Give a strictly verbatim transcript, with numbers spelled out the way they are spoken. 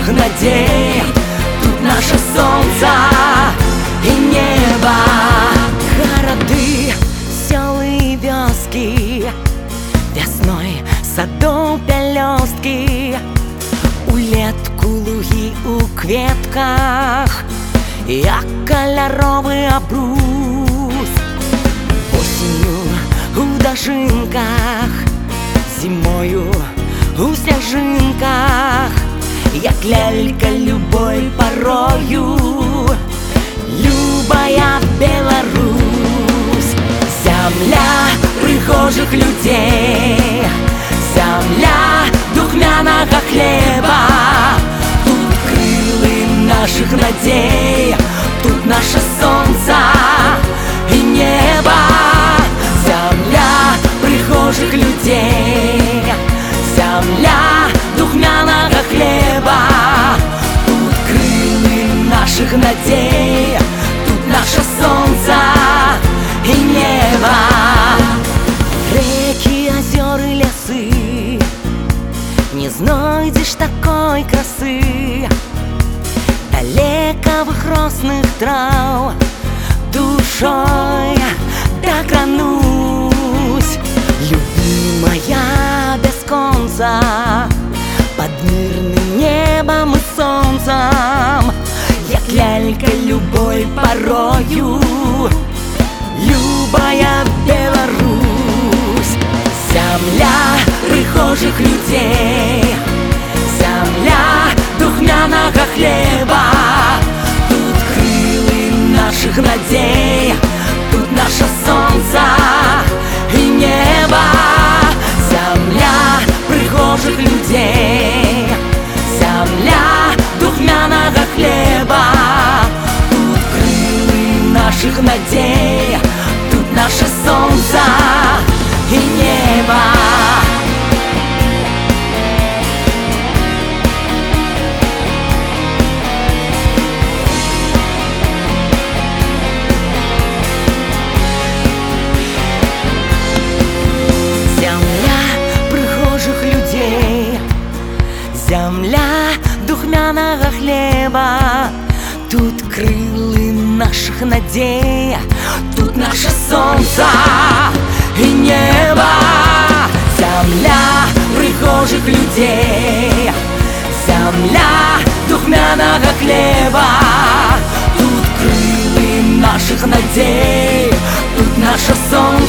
наших надей, тут наше солнце и небо. Городы, села и вёски, весной саду пелёстки, улетку луги у кветках, як кольоровый обрус. Осенью у дожинках, зимою у сняжинках, як лялька любой порою, любая Беларусь. Земля прихожих людей, земля духмяного хлеба, тут крылы наших надей, тут наше солнце и небо. Земля прихожих людей, земля духмяного хлеба, тут крылы наших надей, тут наше солнце и небо. Реки, озера и лесы, не знайдешь такой красы, далековых росных трав, душой докранусь. Любимая без конца, под мирным небом и солнцем, як лялька любой порою, любая Беларусь. Земля прихожих людей, земля духмяного хлеба, тут крылы наших надей, тут наше солнце и небо. Земля прихожих людей, земля духмяного хлеба, тут крылы наших надей, тут наше солнце и небо. Земля духмяного хлеба, тут крылы наших надей, тут наше солнце и небо. Земля прихожих людей, земля духмяного хлеба, тут крылы наших надей, тут наше солнце